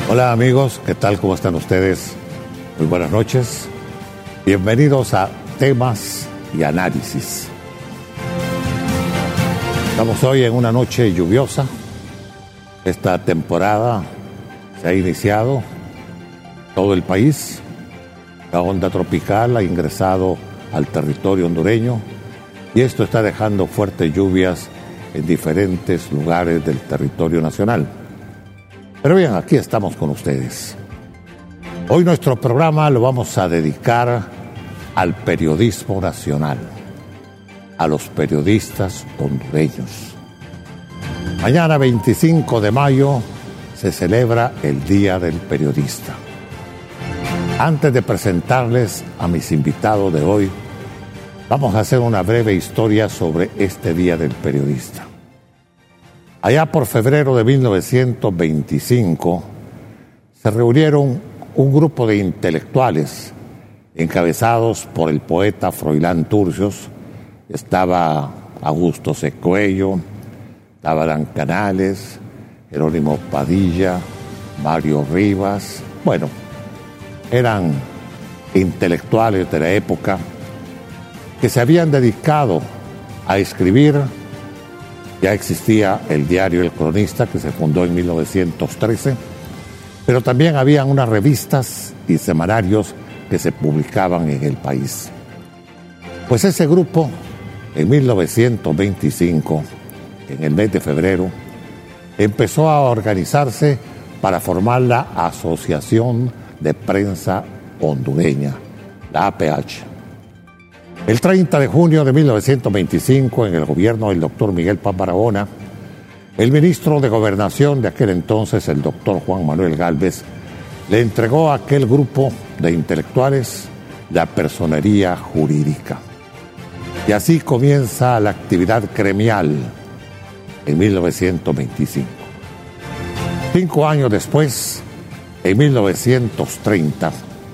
Hola amigos, ¿qué tal? ¿Cómo están ustedes? Muy buenas noches. Bienvenidos a Temas y Análisis. Estamos hoy en una noche lluviosa. Esta temporada se ha iniciado todo el país. La onda tropical ha ingresado al territorio hondureño y esto está dejando fuertes lluvias en diferentes lugares del territorio nacional. Pero bien, aquí estamos con ustedes. Hoy nuestro programa lo vamos a dedicar al periodismo nacional, a los periodistas hondureños. Mañana 25 de mayo se celebra el Día del Periodista. Antes de presentarles a mis invitados de hoy, vamos a hacer una breve historia sobre este Día del Periodista. Allá por febrero de 1925 se reunieron un grupo de intelectuales encabezados por el poeta Froilán Turcios. Estaba Augusto Secuello, estaba Adán Canales, Jerónimo Padilla, Mario Rivas. Bueno, eran intelectuales de la época que se habían dedicado a escribir. Ya existía el diario El Cronista, que se fundó en 1913, pero también habían unas revistas y semanarios que se publicaban en el país. Pues ese grupo, en 1925, en el mes de febrero, empezó a organizarse para formar la Asociación de Prensa Hondureña, la APH. El 30 de junio de 1925, en el gobierno del doctor Miguel Paz Barahona, el ministro de Gobernación de aquel entonces, el doctor Juan Manuel Gálvez, le entregó a aquel grupo de intelectuales la personería jurídica. Y así comienza la actividad gremial en 1925. 5 años después, en 1930,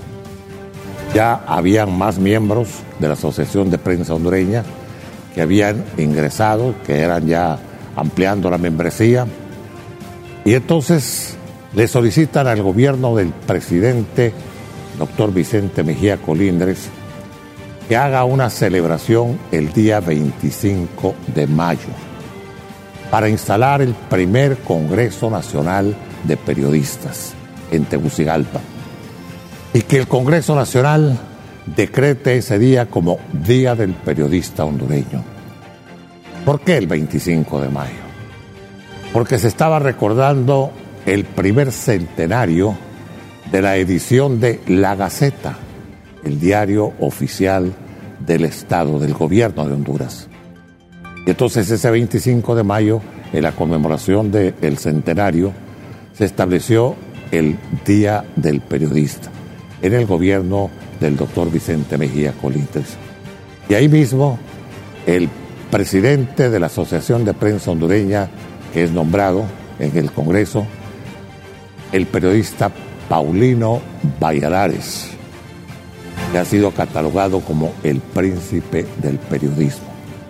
ya habían más miembros de la Asociación de Prensa Hondureña que habían ingresado, que eran ya ampliando la membresía. Y entonces le solicitan al gobierno del presidente, doctor Vicente Mejía Colindres, que haga una celebración el día 25 de mayo para instalar el primer Congreso Nacional de Periodistas en Tegucigalpa. Y que el Congreso Nacional decrete ese día como Día del Periodista Hondureño. ¿Por qué el 25 de mayo? Porque se estaba recordando el primer centenario de la edición de La Gaceta, el diario oficial del Estado, del gobierno de Honduras. Y entonces ese 25 de mayo, en la conmemoración del centenario, se estableció el Día del Periodista en el gobierno del doctor Vicente Mejía Colindres. Y ahí mismo, el presidente de la Asociación de Prensa Hondureña, que es nombrado en el Congreso, el periodista Paulino Valladares, que ha sido catalogado como el príncipe del periodismo.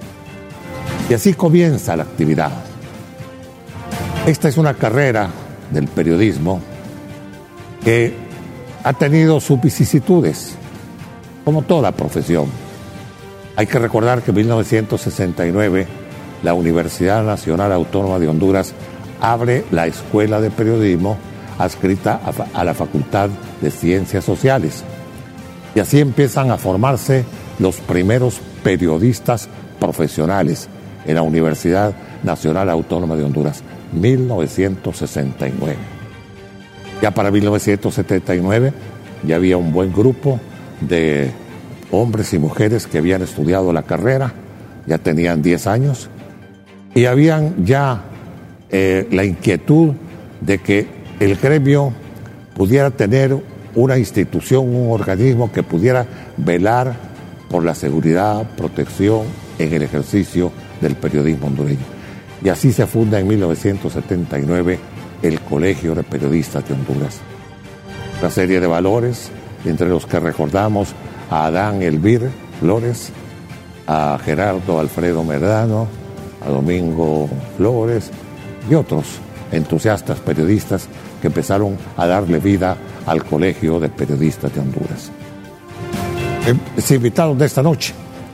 Y así comienza la actividad. Esta es una carrera del periodismo que ha tenido sus vicisitudes, como toda profesión. Hay que recordar que en 1969 la Universidad Nacional Autónoma de Honduras abre la Escuela de Periodismo adscrita a la Facultad de Ciencias Sociales. Y así empiezan a formarse los primeros periodistas profesionales en la Universidad Nacional Autónoma de Honduras, 1969. Ya para 1979 ya había un buen grupo de hombres y mujeres que habían estudiado la carrera, ya tenían 10 años, y habían ya la inquietud de que el gremio pudiera tener una institución, un organismo que pudiera velar por la seguridad, protección en el ejercicio del periodismo hondureño. Y así se funda en 1979 el Colegio de Periodistas de Honduras. Una serie de valores, entre los que recordamos a Adán Elvir Flores, a Gerardo Alfredo Medrano, a Domingo Flores y otros entusiastas periodistas que empezaron a darle vida al Colegio de Periodistas de Honduras. Es invitados de esta noche,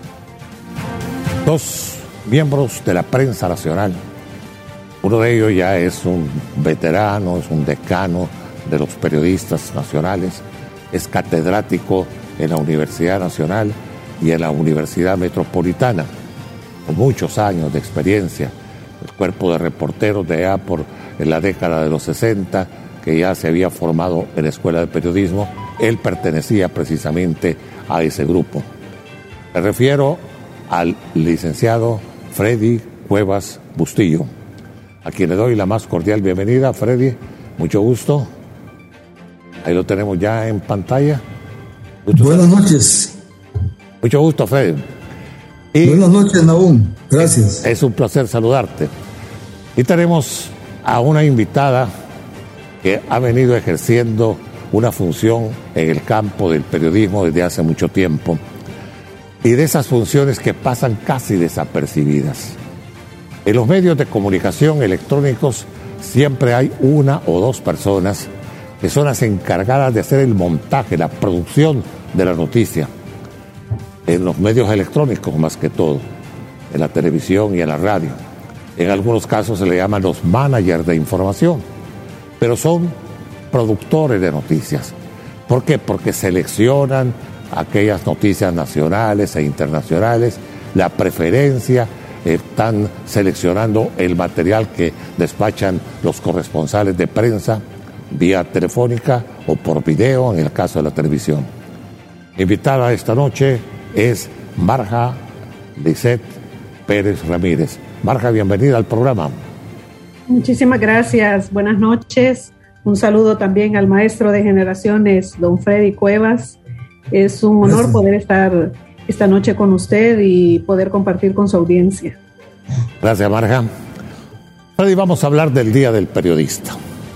2 miembros de la prensa nacional. Uno de ellos ya es un veterano, es un decano de los periodistas nacionales, es catedrático en la Universidad Nacional y en la Universidad Metropolitana, con muchos años de experiencia. El cuerpo de reporteros de allá en la década de los 60, que ya se había formado en la Escuela de Periodismo, él pertenecía precisamente a ese grupo. Me refiero al licenciado Freddy Cuevas Bustillo, a quien le doy la más cordial bienvenida. Freddy, mucho gusto. Ahí lo tenemos ya en pantalla. Buenas noches. Mucho gusto, Freddy. Buenas noches, Nahum. Gracias. Es un placer saludarte. Y tenemos a una invitada que ha venido ejerciendo una función en el campo del periodismo desde hace mucho tiempo, y de esas funciones que pasan casi desapercibidas. En los medios de comunicación electrónicos siempre hay 1 o 2 personas que son las encargadas de hacer el montaje, la producción de la noticia. En los medios electrónicos más que todo, en la televisión y en la radio. En algunos casos se le llaman los managers de información, pero son productores de noticias. ¿Por qué? Porque seleccionan aquellas noticias nacionales e internacionales, la preferencia, están seleccionando el material que despachan los corresponsales de prensa vía telefónica o por video en el caso de la televisión. Invitada esta noche es Marja Lisset Pérez Ramírez. Marja, bienvenida al programa. Muchísimas gracias, buenas noches. Un saludo también al maestro de generaciones, don Freddy Cuevas. Es un honor poder estar esta noche con usted y poder compartir con su audiencia. Gracias, Marja. Freddy, vamos a hablar del Día del Periodista.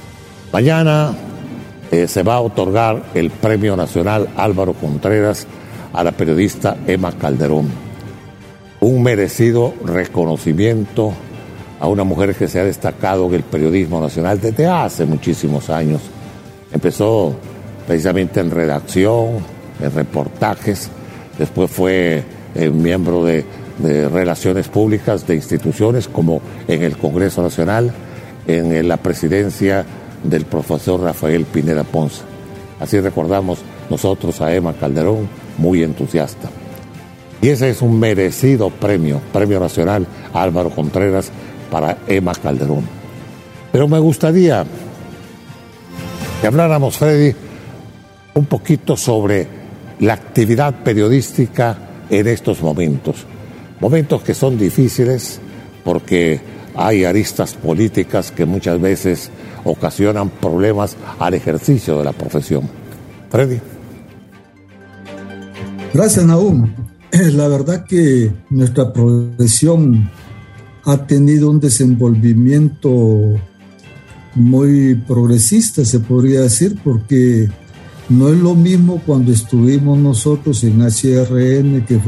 Mañana se va a otorgar el Premio Nacional Álvaro Contreras a la periodista Emma Calderón. Un merecido reconocimiento a una mujer que se ha destacado en el periodismo nacional desde hace muchísimos años. Empezó precisamente en redacción, en reportajes, después fue miembro de relaciones públicas de instituciones como en el Congreso Nacional, en la presidencia del profesor Rafael Pineda Ponce. Así recordamos nosotros a Emma Calderón, muy entusiasta. Y ese es un merecido Premio Nacional Álvaro Contreras para Emma Calderón. Pero me gustaría que habláramos, Freddy, un poquito sobre la actividad periodística en estos momentos. Momentos que son difíciles porque hay aristas políticas que muchas veces ocasionan problemas al ejercicio de la profesión. Freddy. Gracias, Nahum. La verdad que nuestra profesión ha tenido un desenvolvimiento muy progresista, se podría decir, porque no es lo mismo cuando estuvimos nosotros en HRN, que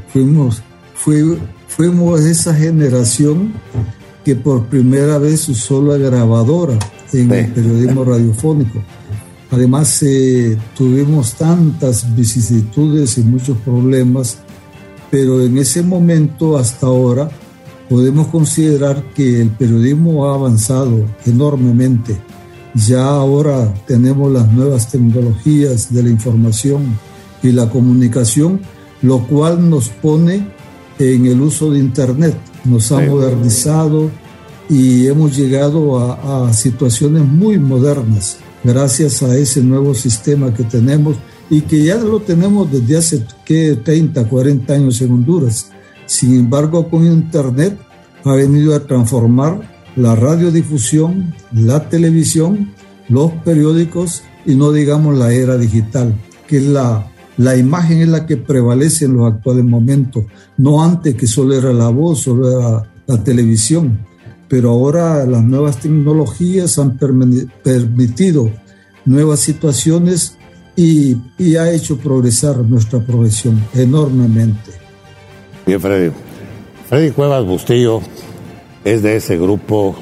fuimos esa generación que por primera vez usó la grabadora en el periodismo radiofónico. Además, tuvimos tantas vicisitudes y muchos problemas, pero en ese momento hasta ahora podemos considerar que el periodismo ha avanzado enormemente. Ya ahora tenemos las nuevas tecnologías de la información y la comunicación, lo cual nos pone en el uso de Internet. Nos ha modernizado y hemos llegado a situaciones muy modernas gracias a ese nuevo sistema que tenemos y que ya lo tenemos desde hace 30, 40 años en Honduras. Sin embargo, con Internet ha venido a transformar la radiodifusión, la televisión, los periódicos y no digamos la era digital, que es la imagen es la que prevalece en los actuales momentos, no antes que solo era la voz, solo era la televisión, pero ahora las nuevas tecnologías han permitido nuevas situaciones y ha hecho progresar nuestra profesión enormemente. Bien, Freddy. Freddy Cuevas Bustillo es de ese grupo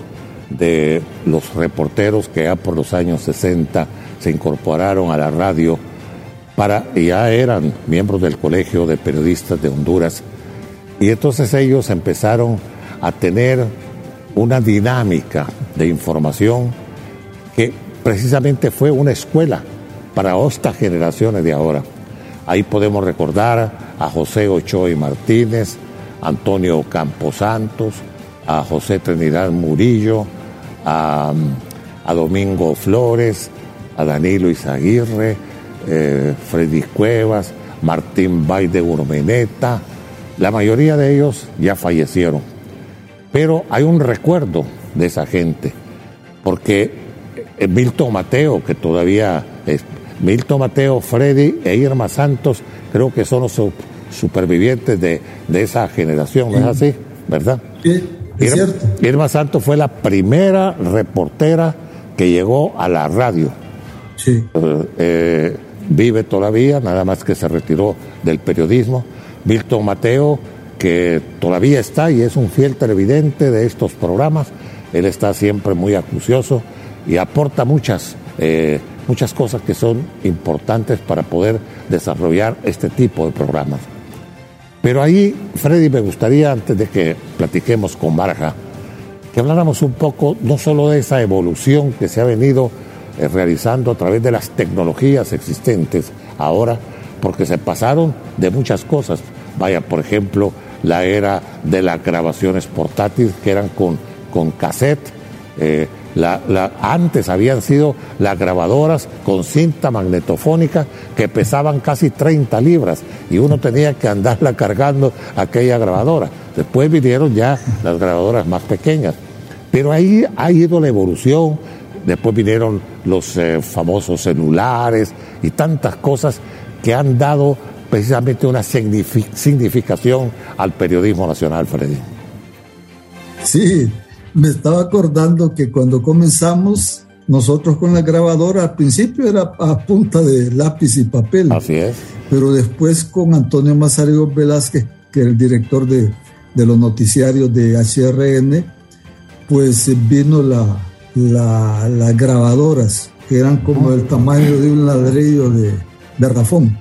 de los reporteros que ya por los años 60 se incorporaron a la radio y ya eran miembros del Colegio de Periodistas de Honduras. Y entonces ellos empezaron a tener una dinámica de información que precisamente fue una escuela para estas generaciones de ahora. Ahí podemos recordar a José Ochoa y Martínez, Antonio Camposantos, a José Trinidad Murillo, a Domingo Flores, a Danilo Izaguirre, Freddy Cuevas, Martín Bay de Urmeneta. La mayoría de ellos ya fallecieron, pero hay un recuerdo de esa gente, porque Milton Mateo, que todavía es Milton Mateo, Freddy e Irma Santos, creo que son los supervivientes de esa generación, ¿no es así? ¿Verdad? Sí, es cierto. Irma Santos fue la primera reportera que llegó a la radio. Sí. Vive todavía, nada más que se retiró del periodismo. Milton Mateo, que todavía está y es un fiel televidente de estos programas. Él está siempre muy acucioso y aporta muchas cosas que son importantes para poder desarrollar este tipo de programas. Pero ahí, Freddy, me gustaría, antes de que platiquemos con Marja, que habláramos un poco no solo de esa evolución que se ha venido realizando a través de las tecnologías existentes ahora, porque se pasaron de muchas cosas. Vaya, por ejemplo, la era de las grabaciones portátiles que eran con cassette. Antes habían sido las grabadoras con cinta magnetofónica que pesaban casi 30 libras y uno tenía que andarla cargando aquella grabadora. Después vinieron ya las grabadoras más pequeñas, pero ahí ha ido la evolución. Después vinieron los famosos celulares y tantas cosas que han dado precisamente una significación al periodismo nacional, Freddy. Sí, me estaba acordando que cuando comenzamos nosotros con la grabadora, al principio era a punta de lápiz y papel. Así es. Pero después con Antonio Mazariego Velázquez, que era el director de los noticiarios de HRN, pues vino las grabadoras, que eran como el tamaño de un ladrillo de garrafón.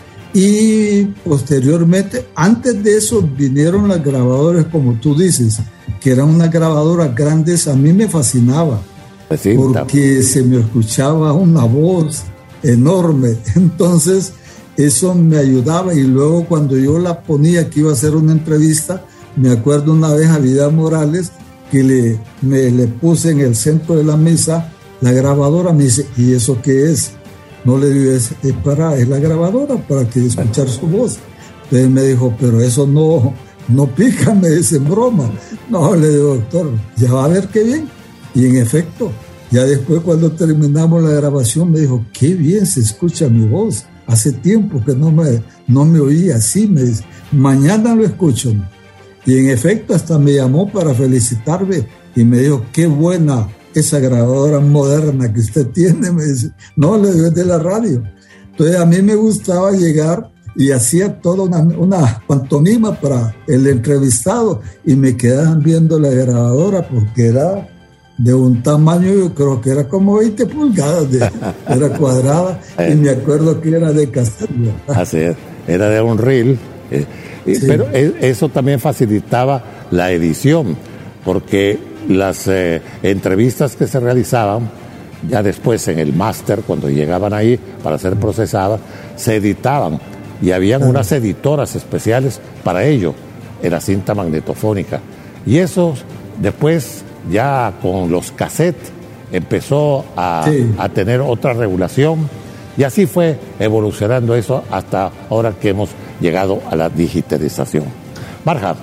Y posteriormente, antes de eso, vinieron las grabadoras, como tú dices, que eran unas grabadoras grandes. A mí me fascinaba, porque se me escuchaba una voz enorme. Entonces, eso me ayudaba. Y luego, cuando yo la ponía, que iba a hacer una entrevista, me acuerdo una vez a Vidal Morales, que le puse en el centro de la mesa la grabadora. Me dice, ¿y eso qué es? No le digo, es la grabadora para que escuchar su voz. Entonces me dijo, pero eso no pica, me dice, en broma. No, le digo, doctor, ya va a ver qué bien. Y en efecto, ya después cuando terminamos la grabación me dijo, qué bien se escucha mi voz. Hace tiempo que no me oía así, me dice, mañana lo escucho. Y en efecto hasta me llamó para felicitarme y me dijo, qué buena esa grabadora moderna que usted tiene. Me dice, no, le digo, es de la radio. Entonces a mí me gustaba llegar y hacía toda una pantomima para el entrevistado y me quedaban viendo la grabadora porque era de un tamaño, yo creo que era como 20 pulgadas, era cuadrada y me acuerdo que era de cassette. Así es, era de un reel. Sí. Pero eso también facilitaba la edición, porque las entrevistas que se realizaban, ya después en el máster, cuando llegaban ahí para ser procesadas, se editaban y habían unas editoras especiales para ello, era cinta magnetofónica. Y eso después, ya con los cassettes, empezó a tener otra regulación y así fue evolucionando eso hasta ahora que hemos llegado a la digitalización. Marja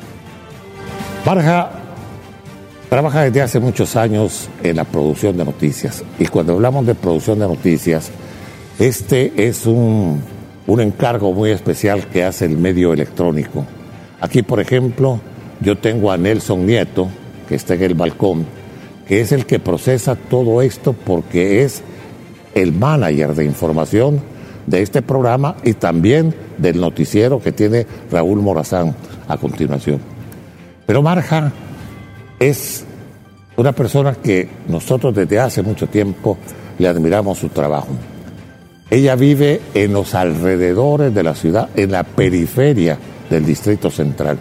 trabaja desde hace muchos años en la producción de noticias y cuando hablamos de producción de noticias, este es un encargo muy especial que hace el medio electrónico. Aquí, por ejemplo, yo tengo a Nelson Nieto, que está en el balcón, que es el que procesa todo esto porque es el manager de información de este programa y también del noticiero que tiene Raúl Morazán a continuación. Pero Marja es una persona que nosotros desde hace mucho tiempo le admiramos su trabajo. Ella vive en los alrededores de la ciudad, en la periferia del Distrito Central.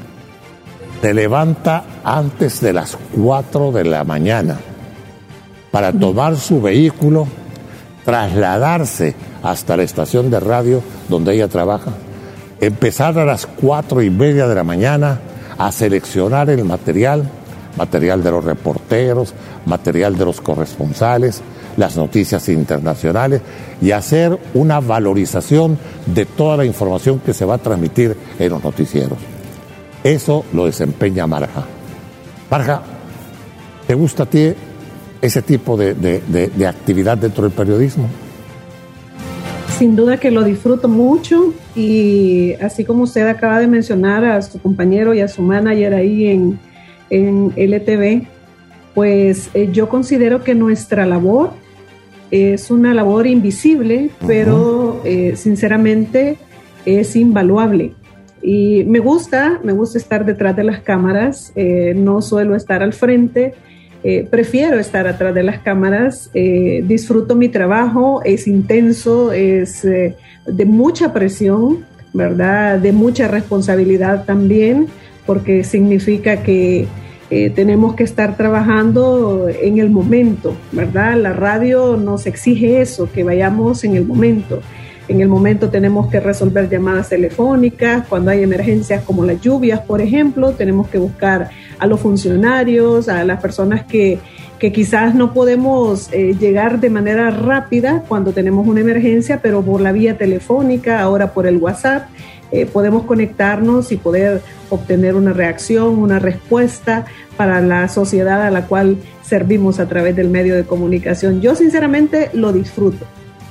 Se levanta antes de las 4 de la mañana para tomar su vehículo, trasladarse hasta la estación de radio donde ella trabaja, empezar a las 4:30 de la mañana a seleccionar el material de los reporteros, material de los corresponsales, las noticias internacionales y hacer una valorización de toda la información que se va a transmitir en los noticieros. Eso lo desempeña Marja. Marja, ¿te gusta a ti ese tipo de actividad dentro del periodismo? Sin duda que lo disfruto mucho, y así como usted acaba de mencionar a su compañero y a su manager ahí en LTV, pues yo considero que nuestra labor es una labor invisible, pero sinceramente es invaluable. Y me gusta estar detrás de las cámaras, no suelo estar al frente, prefiero estar atrás de las cámaras, disfruto mi trabajo, es intenso, es de mucha presión, ¿verdad? De mucha responsabilidad también, porque significa que tenemos que estar trabajando en el momento, ¿verdad? La radio nos exige eso, que vayamos en el momento. En el momento tenemos que resolver llamadas telefónicas, cuando hay emergencias como las lluvias, por ejemplo, tenemos que buscar a los funcionarios, a las personas que quizás no podemos llegar de manera rápida cuando tenemos una emergencia, pero por la vía telefónica, ahora por el WhatsApp, podemos conectarnos y poder obtener una reacción, una respuesta para la sociedad a la cual servimos a través del medio de comunicación. Yo sinceramente lo disfruto.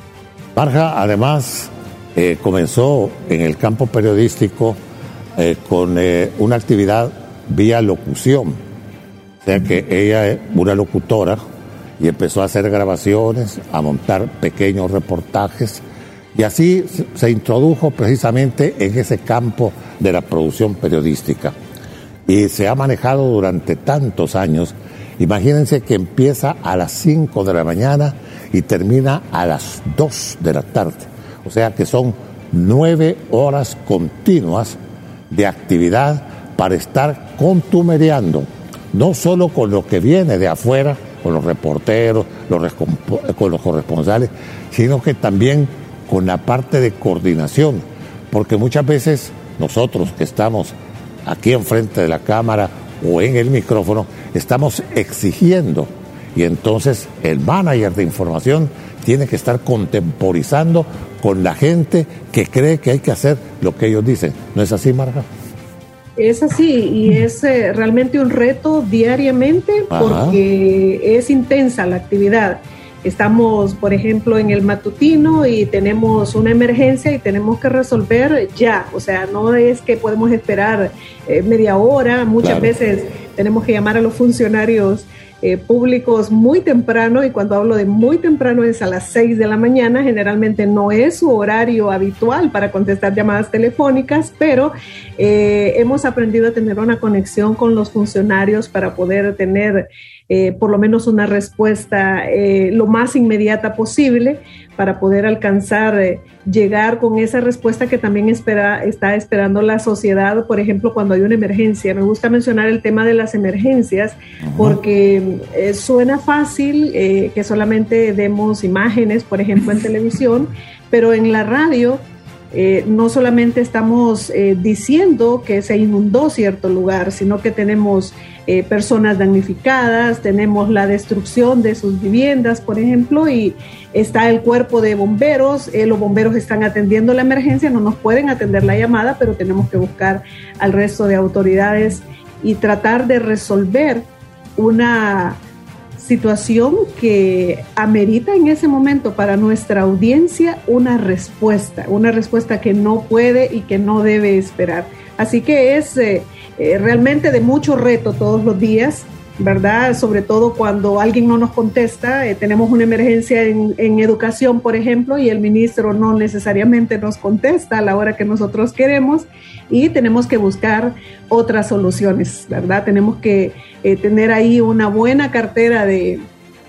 Marja, además, comenzó en el campo periodístico con una actividad vía locución. O sea que ella es una locutora y empezó a hacer grabaciones, a montar pequeños reportajes, y así se introdujo precisamente en ese campo de la producción periodística. Y se ha manejado durante tantos años. Imagínense que empieza a las 5 de la mañana y termina a las 2 de la tarde. O sea que son 9 horas continuas de actividad para estar contumereando, no solo con lo que viene de afuera, con los reporteros, con los corresponsales, sino que también con la parte de coordinación, porque muchas veces nosotros que estamos aquí enfrente de la cámara o en el micrófono, estamos exigiendo, y entonces el manager de información tiene que estar contemporizando con la gente que cree que hay que hacer lo que ellos dicen. ¿No es así, Marja? Es así, y es realmente un reto diariamente. Ajá. Porque es intensa la actividad. Estamos, por ejemplo, en el matutino y tenemos una emergencia y tenemos que resolver ya. O sea, no es que podemos esperar media hora. Muchas veces tenemos que llamar a los funcionarios públicos muy temprano, y cuando hablo de muy temprano es a las 6 de la mañana. Generalmente no es su horario habitual para contestar llamadas telefónicas, pero hemos aprendido a tener una conexión con los funcionarios para poder tener por lo menos una respuesta lo más inmediata posible, para poder alcanzar, llegar con esa respuesta que también está esperando la sociedad, por ejemplo, cuando hay una emergencia. Me gusta mencionar el tema de las emergencias, porque suena fácil que solamente demos imágenes, por ejemplo, en televisión, pero en la radio no solamente estamos diciendo que se inundó cierto lugar, sino que tenemos personas damnificadas, tenemos la destrucción de sus viviendas, por ejemplo, y está el cuerpo de bomberos. Los bomberos están atendiendo la emergencia, no nos pueden atender la llamada, pero tenemos que buscar al resto de autoridades y tratar de resolver una situación que amerita en ese momento para nuestra audiencia una respuesta que no puede y que no debe esperar. Así que es realmente de mucho reto todos los días, ¿verdad? Sobre todo cuando alguien no nos contesta. Tenemos una emergencia en educación, por ejemplo, y el ministro no necesariamente nos contesta a la hora que nosotros queremos y tenemos que buscar otras soluciones, ¿verdad? Tenemos que tener ahí una buena cartera de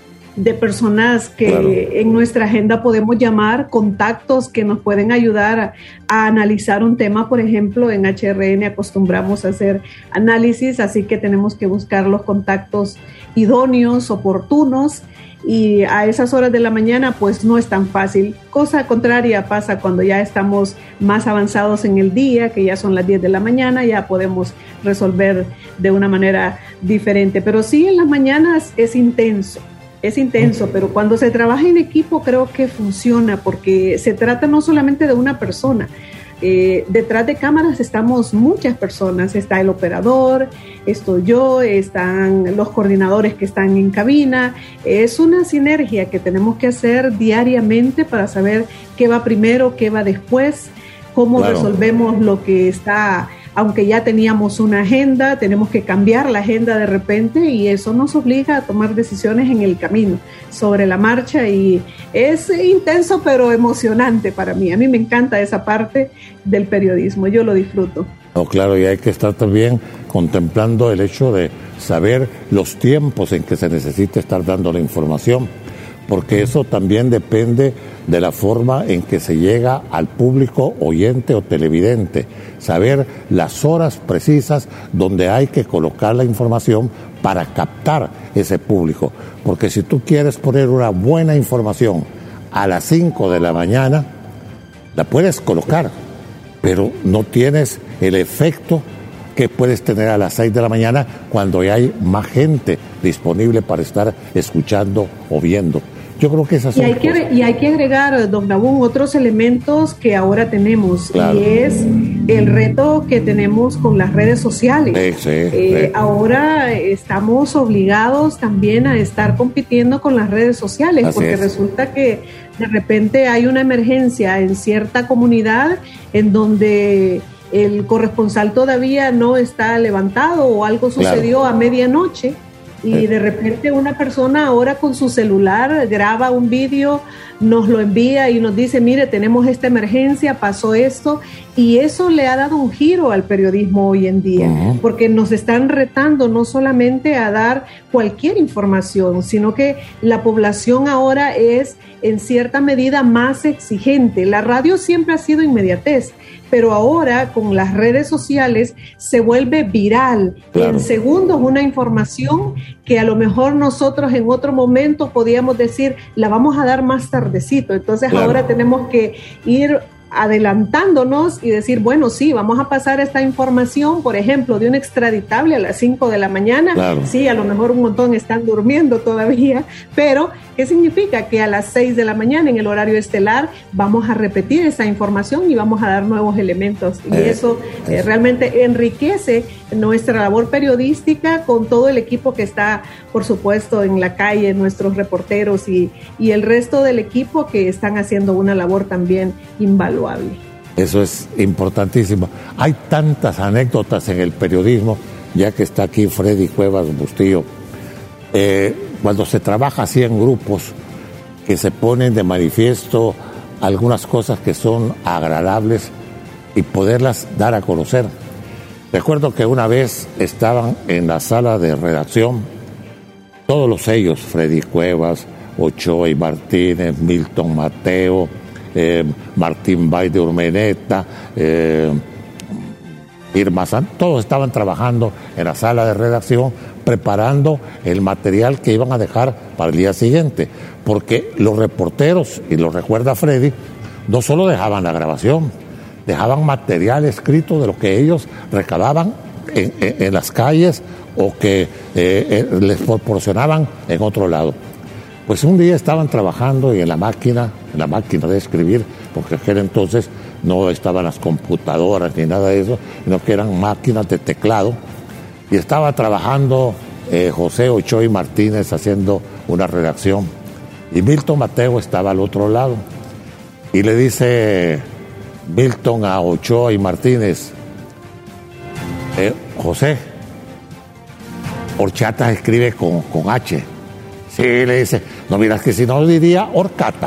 personas que claro, en nuestra agenda podemos llamar, contactos que nos pueden ayudar a analizar un tema. Por ejemplo, en HRN acostumbramos a hacer análisis, así que tenemos que buscar los contactos idóneos, oportunos, y a esas horas de la mañana pues no es tan fácil. Cosa contraria pasa cuando ya estamos más avanzados en el día, que ya son las 10 de la mañana, ya podemos resolver de una manera diferente, pero sí en las mañanas es intenso, pero cuando se trabaja en equipo creo que funciona, porque se trata no solamente de una persona. Detrás de cámaras estamos muchas personas, está el operador, estoy yo, están los coordinadores que están en cabina. Es una sinergia que tenemos que hacer diariamente para saber qué va primero, qué va después, cómo claro, resolvemos lo que está. Aunque ya teníamos una agenda, tenemos que cambiar la agenda de repente y eso nos obliga a tomar decisiones en el camino, sobre la marcha, y es intenso pero emocionante para mí. A mí me encanta esa parte del periodismo, yo lo disfruto. No, claro, y hay que estar también contemplando el hecho de saber los tiempos en que se necesita estar dando la información, porque eso también depende de la forma en que se llega al público oyente o televidente, saber las horas precisas donde hay que colocar la información para captar ese público, porque si tú quieres poner una buena información a las 5 de la mañana, la puedes colocar, pero no tienes el efecto que puedes tener a las 6 de la mañana cuando ya hay más gente disponible para estar escuchando o viendo. Yo creo que esas son y hay que agregar, don Nabún, otros elementos que ahora tenemos, claro, y es el reto que tenemos con las redes sociales. Ahora estamos obligados también a estar compitiendo con las redes sociales, así porque resulta que de repente hay una emergencia en cierta comunidad en donde el corresponsal todavía no está levantado o algo sucedió, claro, a medianoche. Y de repente una persona ahora con su celular graba un vídeo, nos lo envía y nos dice, mire, tenemos esta emergencia, pasó esto, y eso le ha dado un giro al periodismo hoy en día, porque nos están retando no solamente a dar cualquier información, sino que la población ahora es en cierta medida más exigente. La radio siempre ha sido inmediatez, pero ahora con las redes sociales se vuelve viral, claro, en segundos una información que a lo mejor nosotros en otro momento podíamos decir, la vamos a dar más tardecito. Entonces claro, ahora tenemos que ir adelantándonos y decir, bueno, sí, vamos a pasar esta información, por ejemplo, de un extraditable a las 5 de la mañana. Claro. Sí, a lo mejor un montón están durmiendo todavía, pero ¿qué significa? Que a las 6 de la mañana en el horario estelar vamos a repetir esa información y vamos a dar nuevos elementos. Y eso realmente enriquece nuestra labor periodística con todo el equipo que está, por supuesto, en la calle, nuestros reporteros y el resto del equipo que están haciendo una labor también invaluable. Eso es importantísimo. Hay tantas anécdotas en el periodismo, ya que está aquí Freddy Cuevas Bustillo. Cuando se trabaja así en grupos, que se ponen de manifiesto algunas cosas que son agradables y poderlas dar a conocer. Recuerdo que una vez estaban en la sala de redacción todos los sellos, Freddy Cuevas, Ochoa y Martínez, Milton Mateo, Martín Bay de Urmeneta, Irma San, todos estaban trabajando en la sala de redacción preparando el material que iban a dejar para el día siguiente, porque los reporteros, y lo recuerda Freddy, no solo dejaban la grabación, dejaban material escrito de lo que ellos recababan en las calles o que les proporcionaban en otro lado. Pues un día estaban trabajando y en la máquina de escribir, porque aquel entonces no estaban las computadoras ni nada de eso, sino que eran máquinas de teclado, y estaba trabajando José Ochoa y Martínez haciendo una redacción, y Milton Mateo estaba al otro lado, y le dice Milton a Ochoa y Martínez, José, horchata se escribe con H. Sí, le dice, no, miras que si no diría horcata.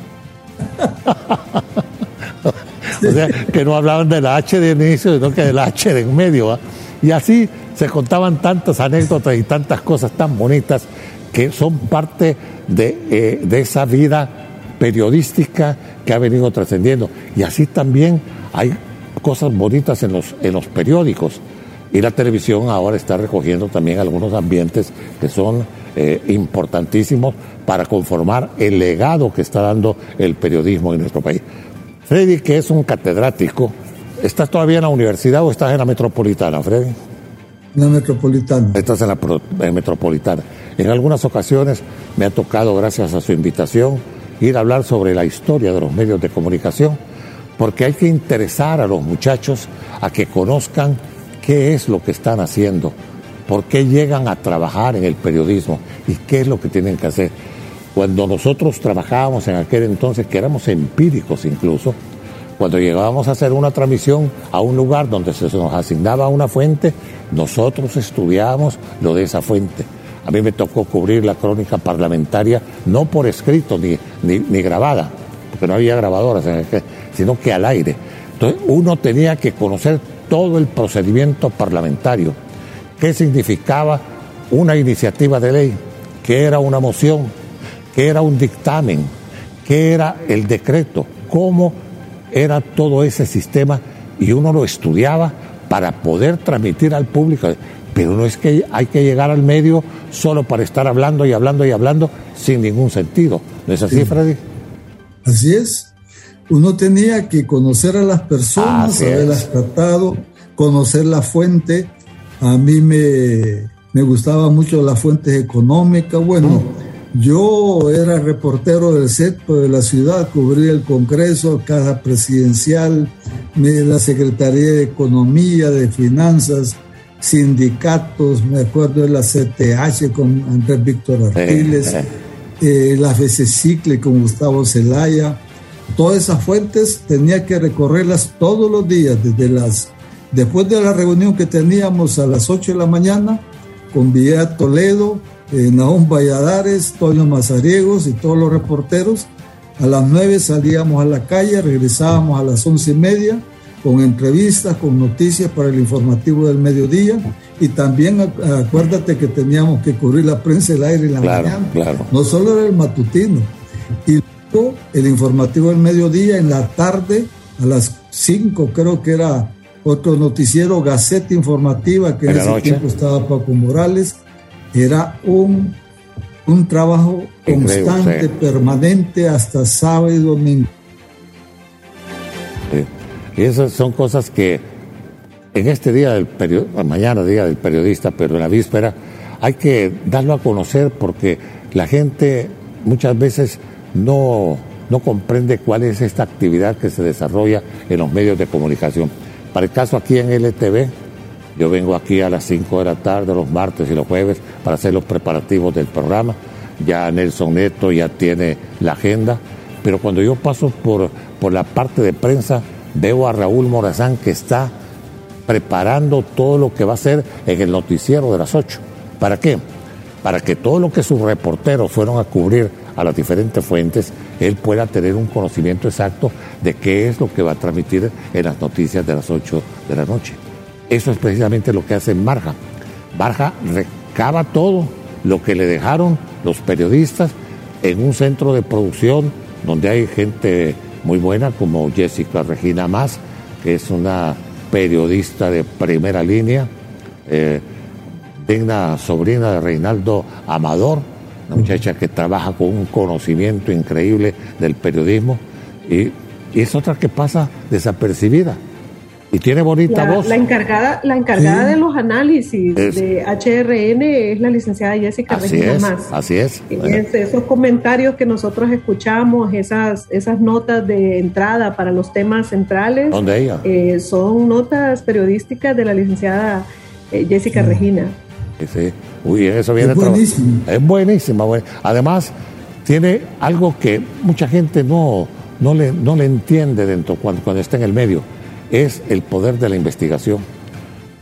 O sea, que no hablaban de la H de inicio, sino que de la H de en medio, ¿va? Y así se contaban tantas anécdotas y tantas cosas tan bonitas que son parte de esa vida periodística que ha venido trascendiendo. Y así también hay cosas bonitas en los periódicos. Y la televisión ahora está recogiendo también algunos ambientes que son importantísimos para conformar el legado que está dando el periodismo en nuestro país. Freddy, que es un catedrático, ¿estás todavía en la universidad o estás en la metropolitana, Freddy? En la metropolitana. Estás en la metropolitana. En algunas ocasiones me ha tocado, gracias a su invitación, ir a hablar sobre la historia de los medios de comunicación, porque hay que interesar a los muchachos a que conozcan qué es lo que están haciendo, por qué llegan a trabajar en el periodismo y qué es lo que tienen que hacer. Cuando nosotros trabajábamos en aquel entonces, que éramos empíricos incluso, cuando llegábamos a hacer una transmisión a un lugar donde se nos asignaba una fuente, nosotros estudiábamos lo de esa fuente. A mí me tocó cubrir la crónica parlamentaria, no por escrito ni grabada, porque no había grabadoras, sino que al aire. Entonces uno tenía que conocer todo el procedimiento parlamentario, qué significaba una iniciativa de ley, qué era una moción, qué era un dictamen, qué era el decreto, cómo era todo ese sistema, y uno lo estudiaba para poder transmitir al público. Pero no es que hay que llegar al medio solo para estar hablando y hablando y hablando sin ningún sentido. ¿No es así, Freddy? Así es. Uno tenía que conocer a las personas, haberlas tratado, conocer la fuente. A mí me gustaba mucho las fuentes económicas. Bueno, yo era reportero del CETPO de la ciudad, cubría el Congreso, Caja Presidencial, la Secretaría de Economía, de Finanzas, sindicatos, me acuerdo de la CTH con Andrés Víctor Artiles, la FECECICLE con Gustavo Zelaya. Todas esas fuentes tenía que recorrerlas todos los días, después de la reunión que teníamos a las 8 de la mañana con Villa Toledo, Nahum Valladares, Toño Mazariegos y todos los reporteros. A las 9 salíamos a la calle, regresábamos a las 11:30 con entrevistas, con noticias para el informativo del mediodía, y también acuérdate que teníamos que cubrir la prensa del aire en la mañana. Claro. No solo era el matutino. Y luego el informativo del mediodía, en la tarde, a las 5 creo que era otro noticiero, Gaceta Informativa, que en ese tiempo estaba Paco Morales. Era un trabajo constante, permanente, hasta sábado y domingo. Y esas son cosas que en este día del mañana día del periodista, pero en la víspera, hay que darlo a conocer, porque la gente muchas veces no comprende cuál es esta actividad que se desarrolla en los medios de comunicación. Para el caso aquí en LTV, yo vengo aquí a las 5 de la tarde los martes y los jueves para hacer los preparativos del programa. Ya Nelson Neto ya tiene la agenda, pero cuando yo paso por la parte de prensa, veo a Raúl Morazán, que está preparando todo lo que va a hacer en el noticiero de las 8. ¿Para qué? Para que todo lo que sus reporteros fueron a cubrir a las diferentes fuentes, él pueda tener un conocimiento exacto de qué es lo que va a transmitir en las noticias de las 8 de la noche. Eso es precisamente lo que hace Marja. Marja recaba todo lo que le dejaron los periodistas en un centro de producción donde hay gente muy buena, como Jessica Regina Mas, que es una periodista de primera línea, digna sobrina de Reinaldo Amador, una muchacha que trabaja con un conocimiento increíble del periodismo, y es otra que pasa desapercibida. Y tiene bonita voz. La encargada de los análisis de HRN es la licenciada Jessica Regina Mas. Así es. Esos comentarios que nosotros escuchamos, esas notas de entrada para los temas centrales, ¿dónde ella? Son notas periodísticas de la licenciada Jessica Regina. Sí. Uy, eso viene. Es buenísima. Además, tiene algo que mucha gente no le entiende dentro cuando está en el medio. Es el poder de la investigación.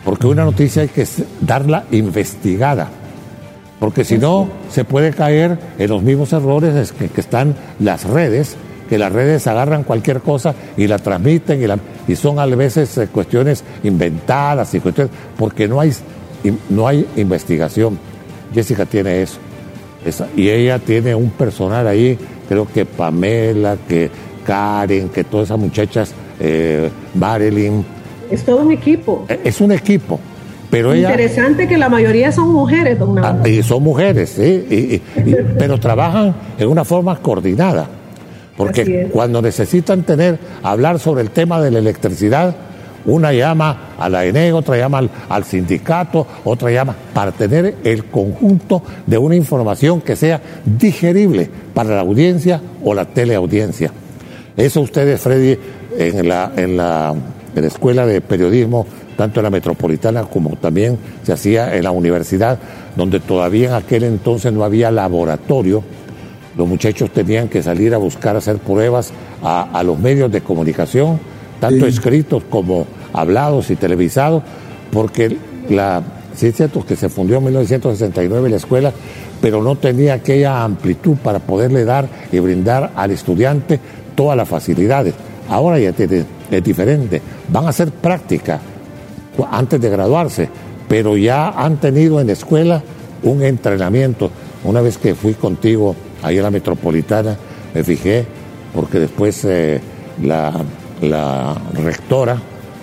porque una noticia hay que darla investigada, porque si no se puede caer en los mismos errores que están las redes, que las redes agarran cualquier cosa y la transmiten y son a veces cuestiones inventadas y cuestiones, porque no hay investigación. Jessica tiene eso. Y ella tiene un personal ahí, creo que Pamela, que Karen, que todas esas muchachas, Marilyn. Es todo un equipo. Es un equipo. Pero interesante que la mayoría son mujeres, don Navarro. Y son mujeres, sí, pero trabajan en una forma coordinada. Porque cuando necesitan hablar sobre el tema de la electricidad, una llama a la ENE, otra llama al sindicato, otra llama para tener el conjunto de una información que sea digerible para la audiencia o la teleaudiencia. Eso ustedes, Freddy, en la escuela de periodismo, tanto en la metropolitana como también se hacía en la universidad, donde todavía en aquel entonces no había laboratorio. Los muchachos tenían que salir a buscar hacer pruebas a los medios de comunicación, tanto escritos como hablados y televisados, porque sí es cierto que se fundió en 1969 la escuela, pero no tenía aquella amplitud para poderle dar y brindar al estudiante todas las facilidades. Ahora ya es diferente, van a hacer práctica antes de graduarse, pero ya han tenido en la escuela un entrenamiento. Una vez que fui contigo ahí en la metropolitana, me fijé, porque después la rectora,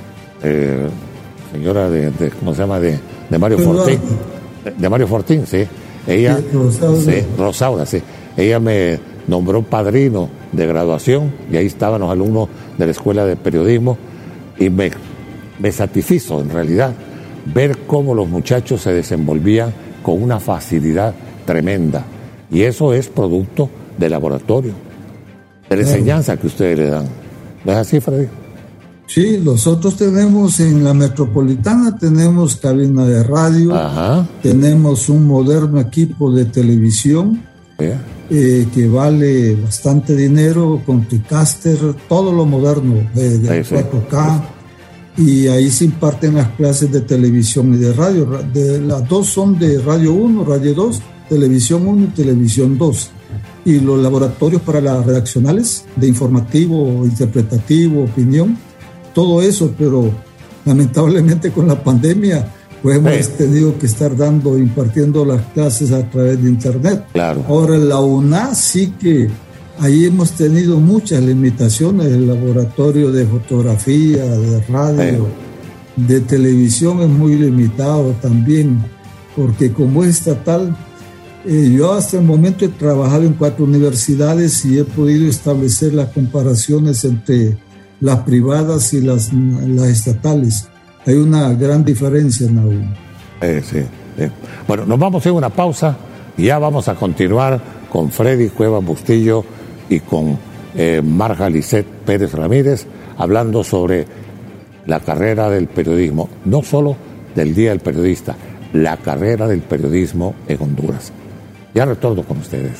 señora ¿cómo se llama? De Mario Fortín. De Mario Fortín, sí. Ella, Rosaura, sí. Ella me nombró padrino de graduación y ahí estaban los alumnos de la escuela de periodismo y me satisfizo en realidad ver cómo los muchachos se desenvolvían con una facilidad tremenda. Y eso es producto del laboratorio, de la enseñanza que ustedes le dan. ¿No es así, Freddy? Sí, nosotros tenemos en la metropolitana, tenemos cabina de radio, tenemos un moderno equipo de televisión que vale bastante dinero, con TriCaster, todo lo moderno de 4K, y ahí se imparten las clases de televisión y de radio. Las dos son de Radio 1, Radio 2, Televisión 1 y Televisión 2. Y los laboratorios para las redaccionales de informativo, interpretativo, opinión, todo eso, pero lamentablemente con la pandemia pues hemos tenido que estar impartiendo las clases a través de internet. Claro. Ahora la UNA sí que ahí hemos tenido muchas limitaciones, el laboratorio de fotografía, de radio, de televisión es muy limitado también, porque como es estatal, yo hasta el momento he trabajado en 4 universidades y he podido establecer las comparaciones entre las privadas y las estatales. Hay una gran diferencia en la UNA. Sí. Bueno, nos vamos a ir a una pausa y ya vamos a continuar con Freddy Cuevas Bustillo y con Marja Lisset Pérez Ramírez, hablando sobre la carrera del periodismo, no solo del Día del Periodista, la carrera del periodismo en Honduras. Ya retorno con ustedes.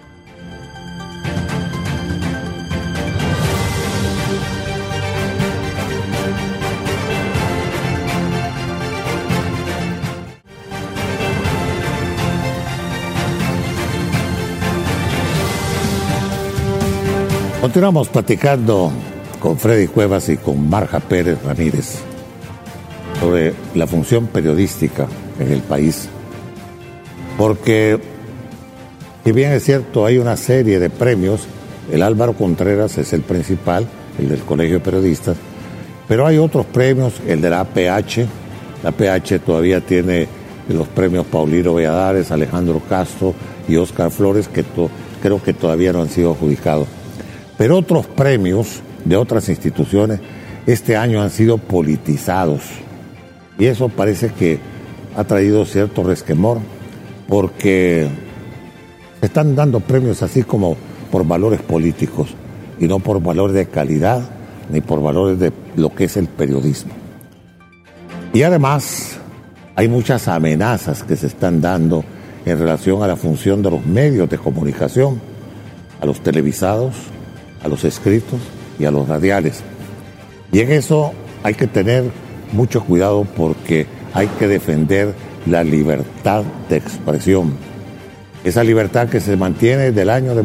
Continuamos platicando con Freddy Cuevas y con Marja Pérez Ramírez sobre la función periodística en el país. Porque, si bien es cierto, hay una serie de premios, el Álvaro Contreras es el principal, el del Colegio de Periodistas, pero hay otros premios, el de la APH. La APH todavía tiene los premios Paulino Valladares, Alejandro Castro y Óscar Flores, que creo que todavía no han sido adjudicados. Pero otros premios de otras instituciones este año han sido politizados. Y eso parece que ha traído cierto resquemor, porque se están dando premios así como por valores políticos y no por valores de calidad ni por valores de lo que es el periodismo. Y además hay muchas amenazas que se están dando en relación a la función de los medios de comunicación, a los televisados, a los escritos y a los radiales. Y en eso hay que tener mucho cuidado, porque hay que defender la libertad de expresión. Esa libertad que se mantiene desde el año de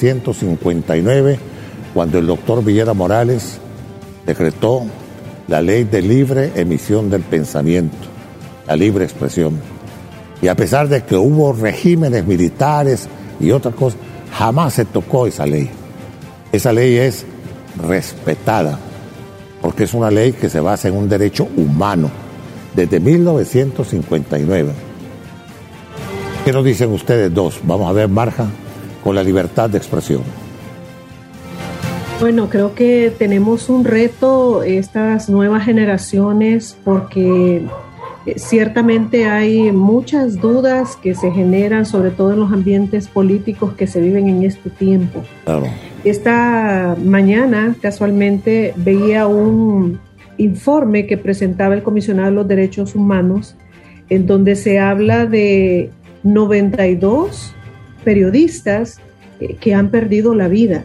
1959, cuando el doctor Villera Morales decretó la ley de libre emisión del pensamiento, la libre expresión. Y a pesar de que hubo regímenes militares y otras cosas, jamás se tocó esa ley. Esa ley es respetada, porque es una ley que se basa en un derecho humano, desde 1959. ¿Qué nos dicen ustedes dos? Vamos a ver, Marja, con la libertad de expresión. Bueno, creo que tenemos un reto estas nuevas generaciones porque ciertamente hay muchas dudas que se generan, sobre todo en los ambientes políticos que se viven en este tiempo. Claro. Esta mañana, casualmente, veía un informe que presentaba el Comisionado de los Derechos Humanos, en donde se habla de 92 periodistas que han perdido la vida.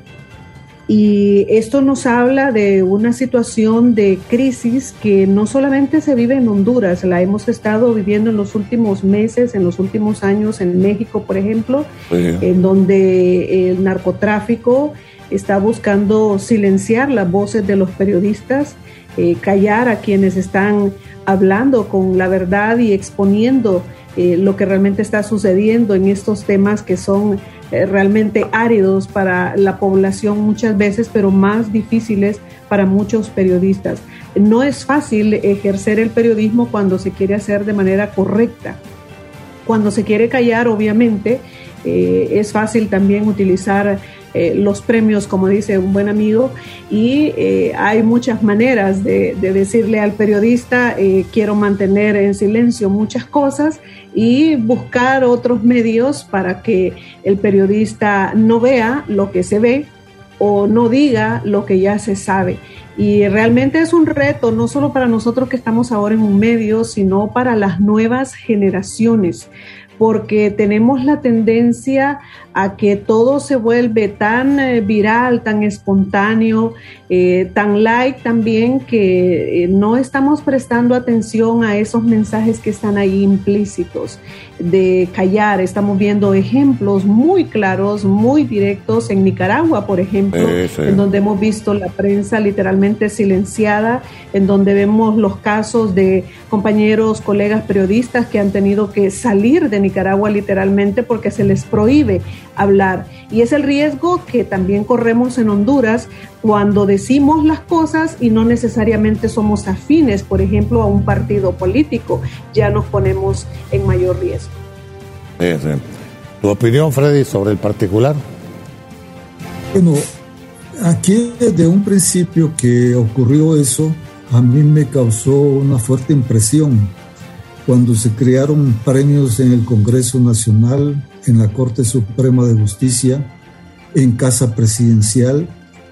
Y esto nos habla de una situación de crisis que no solamente se vive en Honduras, la hemos estado viviendo en los últimos meses, en los últimos años en México, por ejemplo, en donde el narcotráfico está buscando silenciar las voces de los periodistas, callar a quienes están hablando con la verdad y exponiendo lo que realmente está sucediendo en estos temas que son realmente áridos para la población muchas veces, pero más difíciles para muchos periodistas. No es fácil ejercer el periodismo cuando se quiere hacer de manera correcta. Cuando se quiere callar, obviamente, es fácil también utilizar los premios, como dice un buen amigo, y hay muchas maneras de decirle al periodista quiero mantener en silencio muchas cosas y buscar otros medios para que el periodista no vea lo que se ve o no diga lo que ya se sabe. Y realmente es un reto, no solo para nosotros que estamos ahora en un medio, sino para las nuevas generaciones, porque tenemos la tendencia a que todo se vuelve tan viral, tan espontáneo, tan like también, que no estamos prestando atención a esos mensajes que están ahí implícitos de callar. Estamos viendo ejemplos muy claros, muy directos en Nicaragua, por ejemplo, en donde hemos visto la prensa literalmente silenciada, en donde vemos los casos de compañeros, colegas periodistas que han tenido que salir de Nicaragua literalmente porque se les prohíbe hablar. Y es el riesgo que también corremos en Honduras cuando decimos las cosas y no necesariamente somos afines, por ejemplo, a un partido político. Ya nos ponemos en mayor riesgo. Sí. ¿Tu opinión, Freddy, sobre el particular? Bueno, aquí desde un principio que ocurrió eso, a mí me causó una fuerte impresión cuando se crearon premios en el Congreso Nacional, en la Corte Suprema de Justicia, en Casa Presidencial.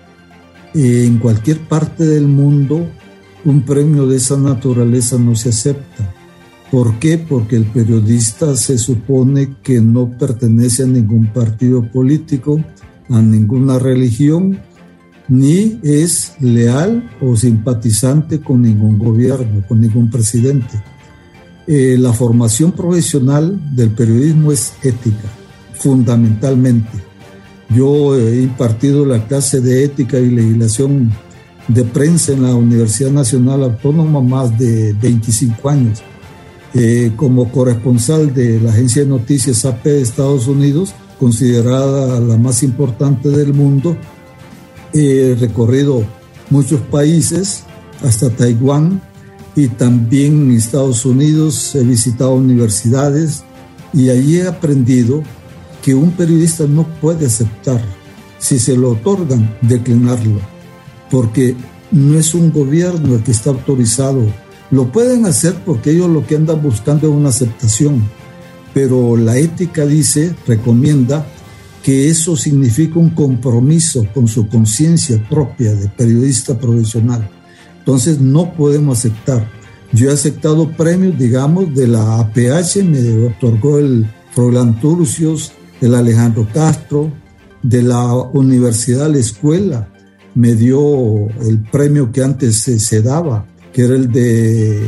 En cualquier parte del mundo, un premio de esa naturaleza no se acepta. ¿Por qué? Porque el periodista se supone que no pertenece a ningún partido político, a ninguna religión, ni es leal o simpatizante con ningún gobierno, con ningún presidente. La formación profesional del periodismo es ética, fundamentalmente. Yo he impartido la clase de ética y legislación de prensa en la Universidad Nacional Autónoma más de 25 años. Como corresponsal de la agencia de noticias AP de Estados Unidos, considerada la más importante del mundo, he recorrido muchos países, hasta Taiwán, y también en Estados Unidos he visitado universidades y allí he aprendido que un periodista no puede aceptar, si se lo otorgan, declinarlo, porque no es un gobierno el que está autorizado. Lo pueden hacer porque ellos lo que andan buscando es una aceptación, pero la ética dice, recomienda, que eso significa un compromiso con su conciencia propia de periodista profesional. Entonces no podemos aceptar. Yo he aceptado premios, digamos, de la APH, me otorgó el Froilán Turcios, el Alejandro Castro, de la Universidad La Escuela, me dio el premio que antes se daba, que era el de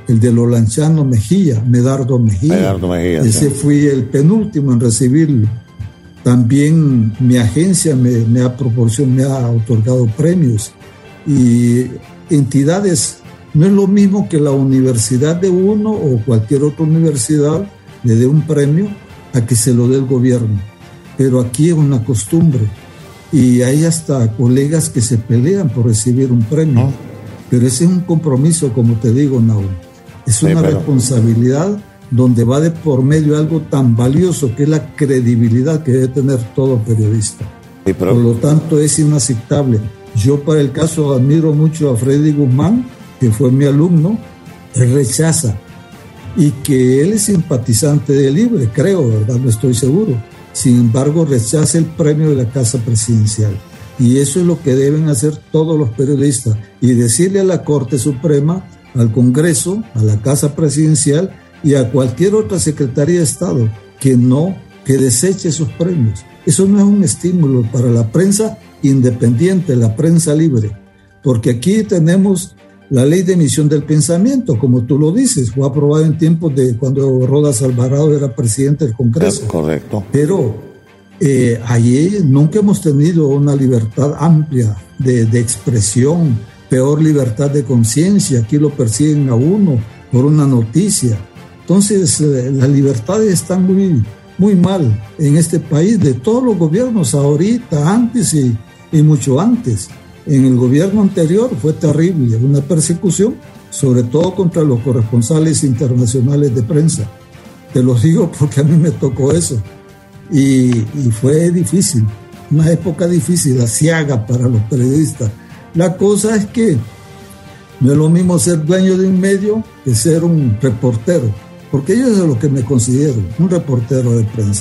el de los lanchanos Mejía, Medardo Mejía. Ese fui el penúltimo en recibirlo. También mi agencia me ha otorgado premios. Y entidades, no es lo mismo que la universidad de uno o cualquier otra universidad le dé un premio a que se lo dé el gobierno. Pero aquí es una costumbre. Y hay hasta colegas que se pelean por recibir un premio. Pero ese es un compromiso, como te digo, Naúl. Es una responsabilidad donde va de por medio algo tan valioso que es la credibilidad que debe tener todo periodista. Por lo tanto, es inaceptable. Yo, para el caso, admiro mucho a Freddy Guzmán, que fue mi alumno. Él rechaza, y que él es simpatizante de Libre, creo, ¿verdad? No estoy seguro. Sin embargo, rechaza el premio de la Casa Presidencial. Y eso es lo que deben hacer todos los periodistas, y decirle a la Corte Suprema, al Congreso, a la Casa Presidencial y a cualquier otra Secretaría de Estado que deseche esos premios. Eso no es un estímulo para la prensa independiente, la prensa libre, porque aquí tenemos la ley de emisión del pensamiento, como tú lo dices, fue aprobada en tiempos de cuando Rodas Alvarado era presidente del Congreso. Correcto. Pero allí nunca hemos tenido una libertad amplia de expresión, peor libertad de conciencia. Aquí lo persiguen a uno por una noticia. Entonces, las libertades están muy mal en este país, de todos los gobiernos, ahorita, antes y mucho antes. En el gobierno anterior fue terrible, una persecución, sobre todo contra los corresponsales internacionales de prensa. Te lo digo porque a mí me tocó eso. Y fue difícil, una época difícil, aciaga para los periodistas. La cosa es que no es lo mismo ser dueño de un medio que ser un reportero, porque yo es lo que me considero, un reportero de prensa.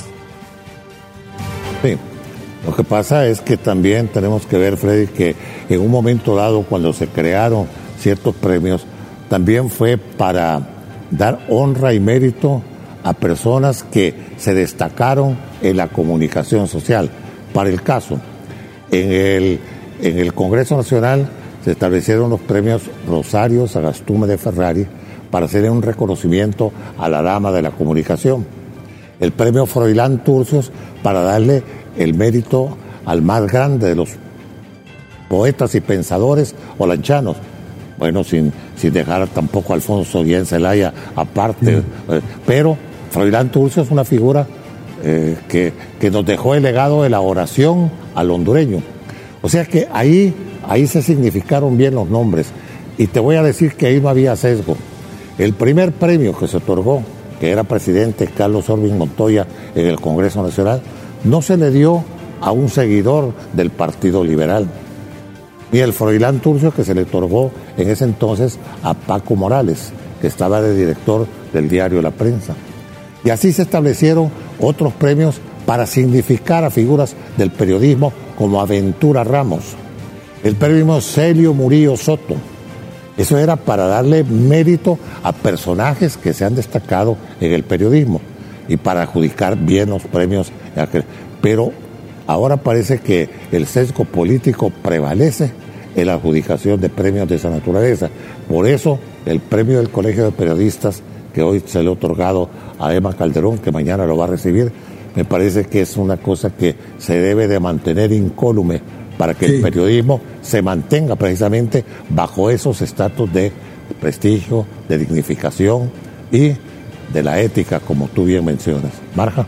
Sí, lo que pasa es que también tenemos que ver, Freddy, que en un momento dado, cuando se crearon ciertos premios, también fue para dar honra y mérito a personas que se destacaron en la comunicación social. Para el caso, en el Congreso Nacional se establecieron los premios Rosario Sagastume de Ferrari para hacer un reconocimiento a la dama de la comunicación. El premio Froilán Turcios para darle el mérito al más grande de los poetas y pensadores olanchanos. Bueno, sin dejar tampoco a Alfonso Guillén Zelaya aparte, pero Froilán Turcios es una figura que nos dejó el legado de la oración al hondureño. O sea que ahí se significaron bien los nombres. Y te voy a decir que ahí no había sesgo. El primer premio que se otorgó, que era presidente Carlos Orbin Montoya en el Congreso Nacional, no se le dio a un seguidor del Partido Liberal, ni el Froilán Turcio que se le otorgó en ese entonces a Paco Morales, que estaba de director del diario La Prensa. Y así se establecieron otros premios para significar a figuras del periodismo como Aventura Ramos, el premio Celio Murillo Soto. Eso era para darle mérito a personajes que se han destacado en el periodismo y para adjudicar bien los premios. Pero ahora parece que el sesgo político prevalece en la adjudicación de premios de esa naturaleza. Por eso el premio del Colegio de Periodistas, que hoy se le ha otorgado a Emma Calderón, que mañana lo va a recibir, me parece que es una cosa que se debe de mantener incólume para que el periodismo se mantenga precisamente bajo esos estatus de prestigio, de dignificación y de la ética, como tú bien mencionas. Marja.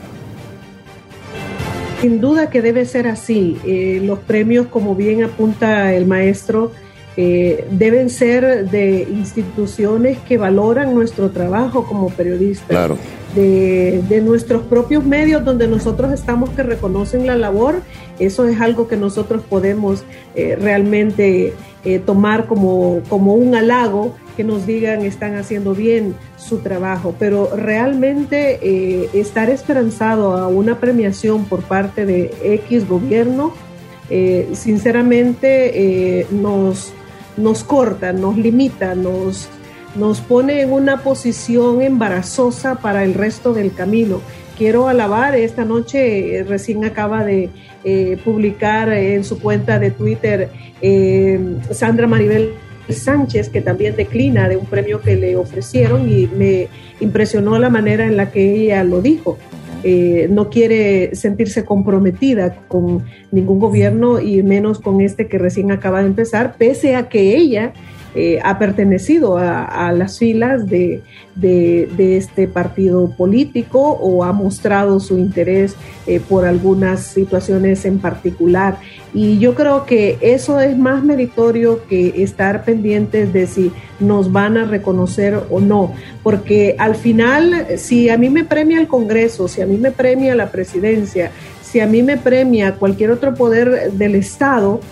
Sin duda que debe ser así. Los premios, como bien apunta el maestro, deben ser de instituciones que valoran nuestro trabajo como periodistas. Claro. De nuestros propios medios donde nosotros estamos, que reconocen la labor. Eso es algo que nosotros podemos realmente tomar como un halago, que nos digan están haciendo bien su trabajo, pero realmente estar esperanzado a una premiación por parte de X gobierno, sinceramente nos corta, nos limita, nos pone en una posición embarazosa para el resto del camino. Quiero alabar, esta noche recién acaba de publicar en su cuenta de Twitter Sandra Maribel Sánchez, que también declina de un premio que le ofrecieron, y me impresionó la manera en la que ella lo dijo. No quiere sentirse comprometida con ningún gobierno y menos con este que recién acaba de empezar, pese a que ella ha pertenecido a las filas de este partido político o ha mostrado su interés por algunas situaciones en particular. Y yo creo que eso es más meritorio que estar pendientes de si nos van a reconocer o no, porque al final, si a mí me premia el Congreso, si a mí me premia la presidencia, si a mí me premia cualquier otro poder del Estado,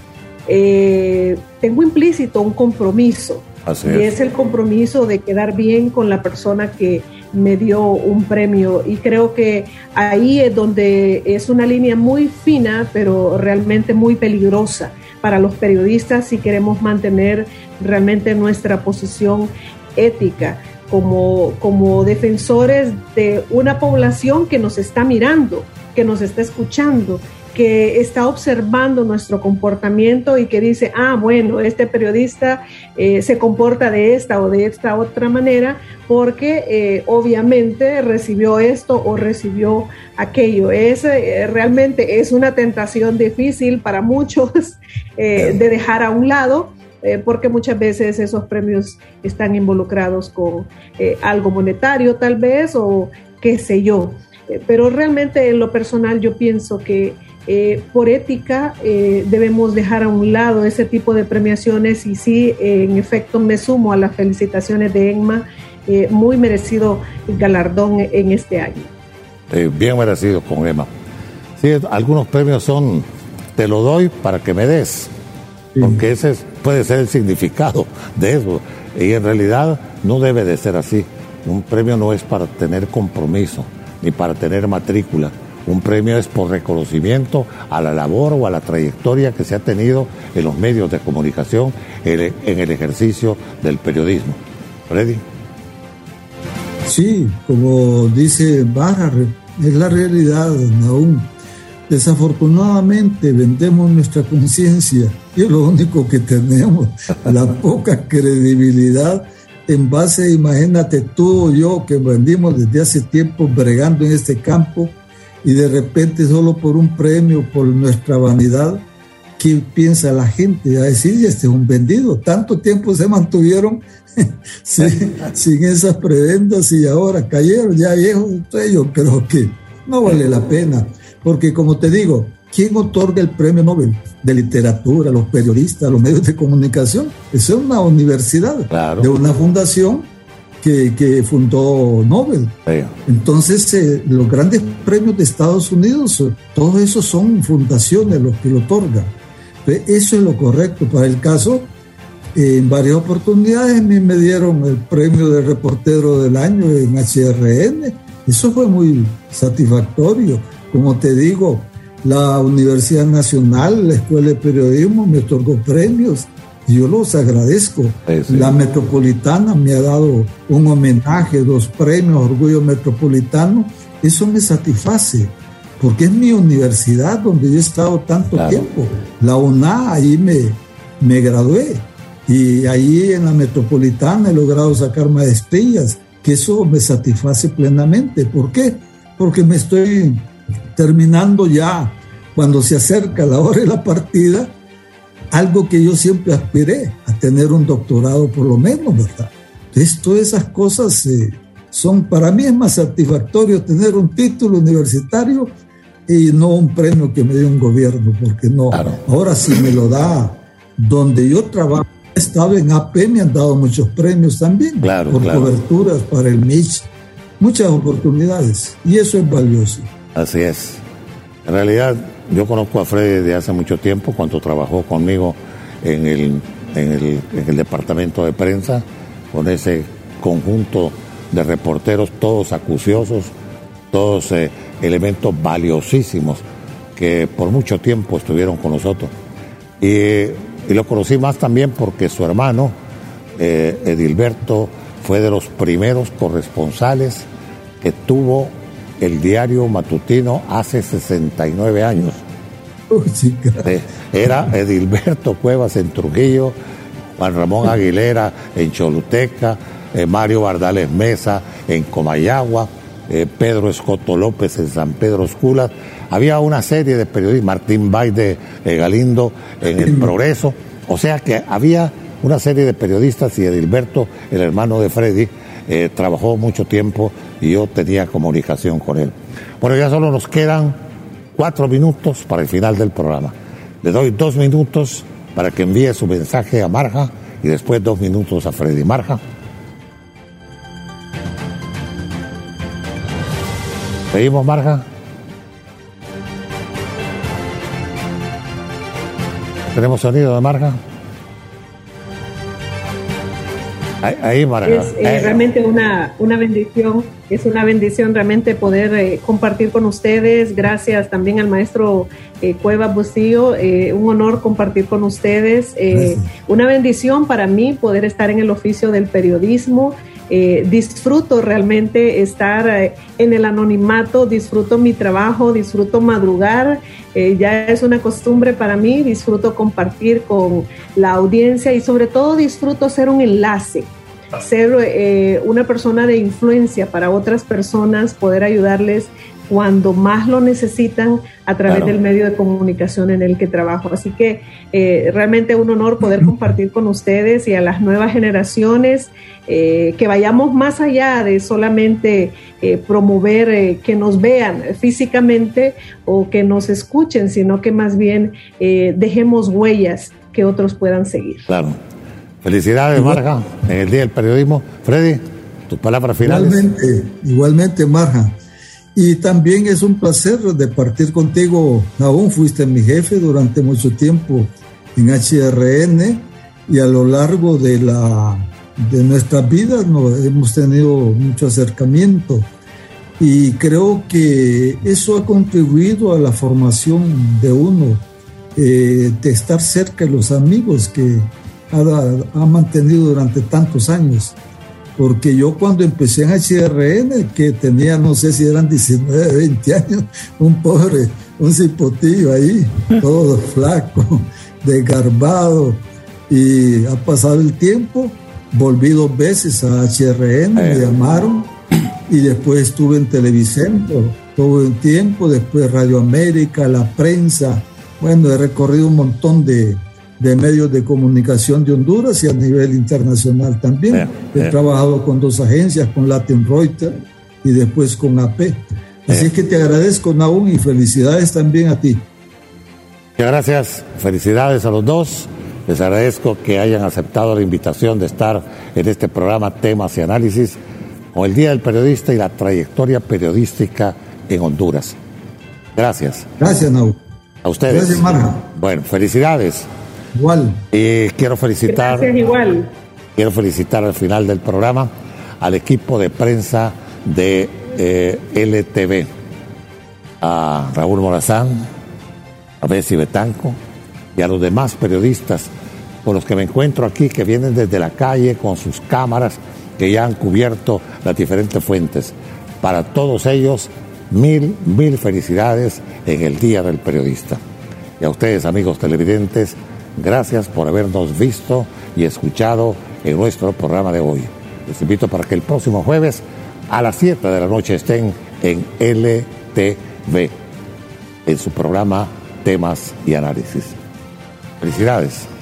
tengo implícito un compromiso. Y es el compromiso de quedar bien con la persona que me dio un premio, y creo que ahí es donde es una línea muy fina, pero realmente muy peligrosa para los periodistas si queremos mantener realmente nuestra posición ética como defensores de una población que nos está mirando, que nos está escuchando, que está observando nuestro comportamiento y que dice, bueno, este periodista se comporta de esta o de esta otra manera porque obviamente recibió esto o recibió aquello. Realmente es una tentación difícil para muchos de dejar a un lado, porque muchas veces esos premios están involucrados con algo monetario tal vez, o qué sé yo. Pero realmente en lo personal yo pienso que por ética debemos dejar a un lado ese tipo de premiaciones, y sí, en efecto me sumo a las felicitaciones de Emma, muy merecido galardón en este año. Bien merecido con Emma. Sí, algunos premios son, te lo doy para que me des, porque ese puede ser el significado de eso, y en realidad no debe de ser así. Un premio no es para tener compromiso, ni para tener matrícula. Un premio es por reconocimiento a la labor o a la trayectoria que se ha tenido en los medios de comunicación en el ejercicio del periodismo. ¿Freddy? Sí, como dice Barra, es la realidad, Nahum. Desafortunadamente vendemos nuestra conciencia, y es lo único que tenemos, la poca credibilidad en base, imagínate tú o yo que vendimos desde hace tiempo bregando en este campo, y de repente solo por un premio, por nuestra vanidad, ¿qué piensa la gente? A decir, este es un vendido. Tanto tiempo se mantuvieron sin esas prebendas y ahora cayeron ya viejos. Entonces yo creo que no vale la pena, porque como te digo, ¿quién otorga el premio Nobel de literatura? Los periodistas, los medios de comunicación. Eso es una universidad, claro, de una fundación que fundó Nobel. Sí. Entonces, los grandes premios de Estados Unidos, todos esos son fundaciones los que lo otorgan. Eso es lo correcto. Para el caso, en varias oportunidades me dieron el premio de reportero del año en HRN. Eso fue muy satisfactorio. Como te digo, la Universidad Nacional, la Escuela de Periodismo me otorgó premios. Yo los agradezco. Sí. La Metropolitana me ha dado un homenaje, 2 premios, Orgullo Metropolitano. Eso me satisface, porque es mi universidad donde yo he estado tanto tiempo. La UNA, ahí me gradué. Y ahí en la Metropolitana he logrado sacar maestrías, que eso me satisface plenamente. ¿Por qué? Porque me estoy terminando ya, cuando se acerca la hora de la partida, algo que yo siempre aspiré, a tener un doctorado por lo menos, ¿verdad? Entonces, todas esas cosas son, para mí es más satisfactorio tener un título universitario y no un premio que me dé un gobierno, porque no. Claro. Ahora sí me lo da donde yo trabajo. Estaba en AP, me han dado muchos premios también, claro, por coberturas para el MICH, muchas oportunidades, y eso es valioso. Así es. En realidad, yo conozco a Freddy desde hace mucho tiempo, cuando trabajó conmigo en el departamento de prensa, con ese conjunto de reporteros, todos acuciosos, todos elementos valiosísimos que por mucho tiempo estuvieron con nosotros. Y lo conocí más también porque su hermano, Edilberto, fue de los primeros corresponsales que tuvo el diario matutino hace 69 años. Era Edilberto Cuevas en Trujillo, Juan Ramón Aguilera en Choluteca, Mario Bardales Mesa en Comayagua, Pedro Escoto López en San Pedro Sula. Había una serie de periodistas, Martín Bay de Galindo en El Progreso. O sea que había una serie de periodistas y Edilberto, el hermano de Freddy, trabajó mucho tiempo y yo tenía comunicación con él. Bueno, ya solo nos quedan 4 minutos para el final del programa. Le doy 2 minutos para que envíe su mensaje a Marja y después 2 minutos a Freddy. Marja. ¿Seguimos, Marja? ¿Tenemos sonido de Marja? Ahí, Marja. Es realmente una bendición, es una bendición realmente poder compartir con ustedes. Gracias también al maestro Cuevas Bustillo, un honor compartir con ustedes. Una bendición para mí poder estar en el oficio del periodismo. Disfruto realmente estar en el anonimato, disfruto mi trabajo, disfruto madrugar, ya es una costumbre para mí, disfruto compartir con la audiencia y sobre todo disfruto ser un enlace, ser una persona de influencia para otras personas, poder ayudarles cuando más lo necesitan a través del medio de comunicación en el que trabajo. Así que realmente un honor poder compartir con ustedes y a las nuevas generaciones, que vayamos más allá de solamente promover que nos vean físicamente o que nos escuchen, sino que más bien dejemos huellas que otros puedan seguir. Claro. Felicidades, Marja, en el Día del Periodismo. Freddy, tus palabras finales. Igualmente, Marja. Y también es un placer de partir contigo. Aún fuiste mi jefe durante mucho tiempo en HRN y a lo largo de nuestras vidas hemos tenido mucho acercamiento. Y creo que eso ha contribuido a la formación de uno, de estar cerca de los amigos que ha mantenido durante tantos años. Porque yo cuando empecé en HRN, que tenía, no sé si eran 19, 20 años, un cipotillo ahí, todo flaco, desgarbado, y ha pasado el tiempo, volví 2 veces a HRN, me llamaron, y después estuve en Televicentro todo el tiempo, después Radio América, la prensa. Bueno, he recorrido un montón de medios de comunicación de Honduras y a nivel internacional también. He trabajado con 2 agencias, con Latin Reuters y después con AP. Así que te agradezco, Nahum, y felicidades también a ti. Muchas gracias, felicidades a los dos. Les agradezco que hayan aceptado la invitación de estar en este programa Temas y Análisis con el Día del Periodista y la trayectoria periodística en Honduras. Gracias. Gracias, Nahum. A ustedes. Gracias, Marja. Bueno, felicidades. Igual. Quiero felicitar. Gracias, igual. Quiero felicitar al final del programa al equipo de prensa de LTV, a Raúl Morazán, a Bessie Betanco y a los demás periodistas con los que me encuentro aquí, que vienen desde la calle con sus cámaras, que ya han cubierto las diferentes fuentes. Para todos ellos, mil felicidades en el Día del Periodista. Y a ustedes, amigos televidentes, gracias por habernos visto y escuchado en nuestro programa de hoy. Les invito para que el próximo jueves a las 7 de la noche estén en LTV, en su programa Temas y Análisis. Felicidades.